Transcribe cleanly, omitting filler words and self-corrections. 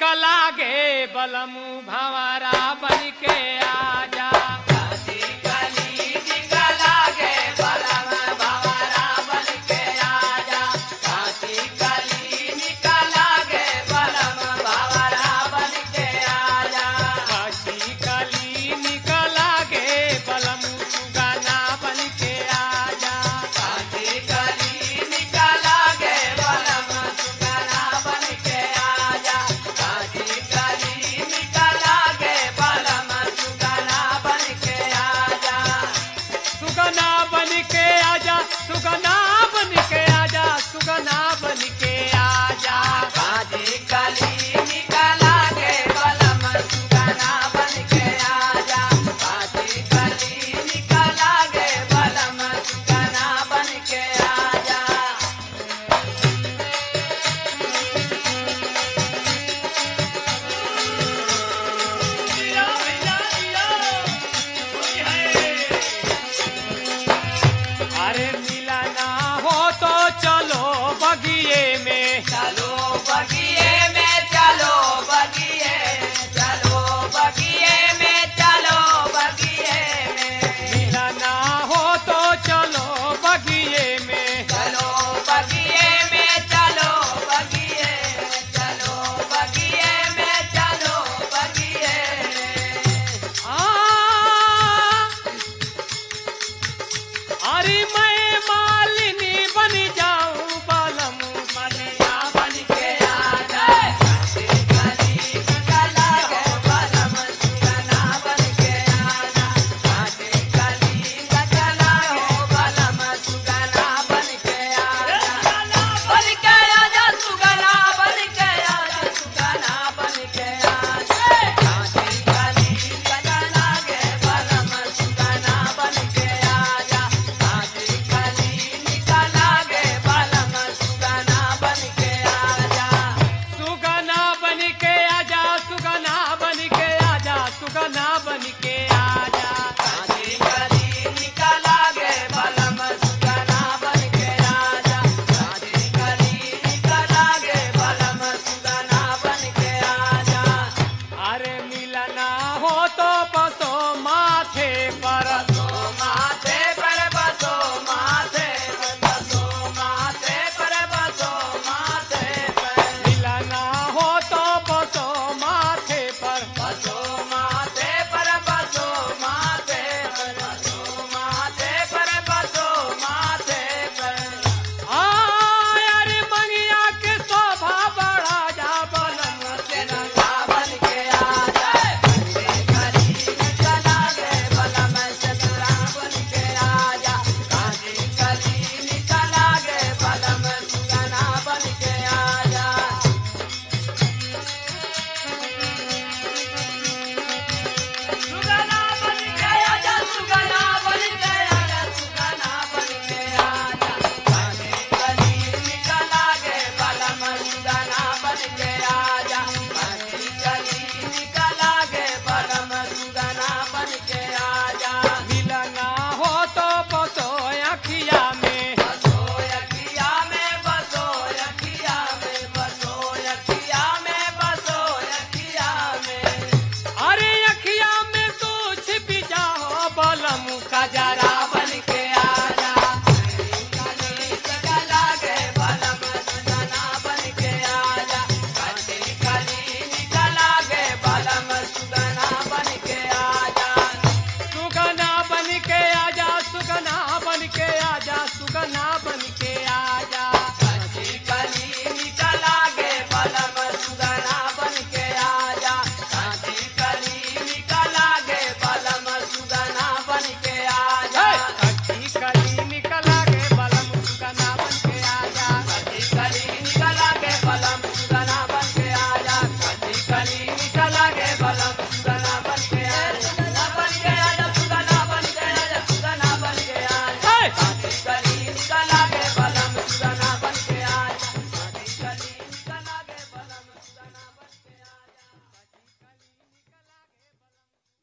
लागे बलमु भंवरा बन के आजा। काची कली निका लागे बलम भंवरा बन के आजा। काची कली निका लागे बलम भंवरा बन के आजा। काची कली निका लागे बलमु सुगना बन के आजा। काची कली निका लागे बलम सुगना बन के आजा। काची कली निका लागे बलम सुगना बन के आजा। सुगना बन के आजा, सुगना बन के आजा, सुगना बन के आजा। काची कली निका लागे बलम सुगना बन के आजा। काची कली निका लागे बलम सुगना बन के आजा। अरे मिला ना हो तो चलो बगिए में। चलो बगिए में, चलो बगिए में, चलो बगिए में, चलो बगिए में। मिला ना हो तो चलो बगिए में। चलो बगिए में, चलो बगिए में, चलो बगिए में, चलो बगिए में। अरे मैं मालिनी बन जाऊं बलमु मनिया बन के आजा। काची कली निका लागे बलम सुगना बन के आजा। काची कली निका लागे बलम सुगना बन के आजा। बन के आजा सुगना बन के आजा, सुगना बन के आजा। काची कली निका लागे बलम सुगना बन के आजा। काची कली निका लागे बलम सुगना बन के आजा। सुगना बन के आजा, सुगना बन के आजा, सुगना बन के आजा। काची कली निका लागे बलम सुगना बन के आजा। काची कली निका लागे बलम सुगना बन के आजा। अरे मिलना हो तो बसो माथे पर। बसो माथे पर, बसो माथे पर, बसो माथे पर, बसो माथे पर। मिलना हो तो बसो माथे पर। बसो माथे पर, बसो माथे पर, बसो माथे पर, बसो माथे पर। अरे मंगिया के शोभा बढ़ा जा बलमु सेनगा बन के आजा। काची कली निका लागे बलम सेनगा बन के आजा। काची कली निका लागे बलम सुगना बन के आजा। सुगना बन के आजा, सुगना बन के आजा, सुगना बन के आजा। काची कली निका लागे बलम सुगना बन के आजा। काची कली निका लागे बलम सुगना बन के आजा। मिलना हो तो बसो अखिया में। बसो अखिया में, बसो अखिया में, बसो अखिया में, बसो अखिया में। अरे अखिया में तू छिप जाओ बलमु का जरा।